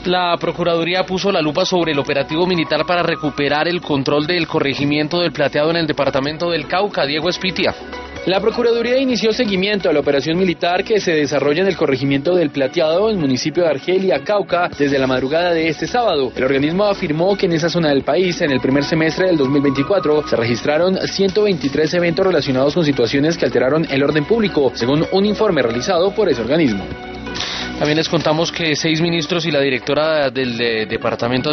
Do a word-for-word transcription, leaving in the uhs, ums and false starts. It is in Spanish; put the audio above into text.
La Procuraduría puso la lupa sobre el operativo militar para recuperar el control del corregimiento del Plateado en el departamento del Cauca. Diego Espitia. La Procuraduría inició seguimiento a la operación militar que se desarrolla en el corregimiento del Plateado, en el municipio de Argelia, Cauca, desde la madrugada de este sábado. El organismo afirmó que en esa zona del país, en el primer semestre del dos mil veinticuatro, se registraron ciento veintitrés eventos relacionados con situaciones que alteraron el orden público, según un informe realizado por ese organismo. También les contamos que seis ministros y la directora del de, departamento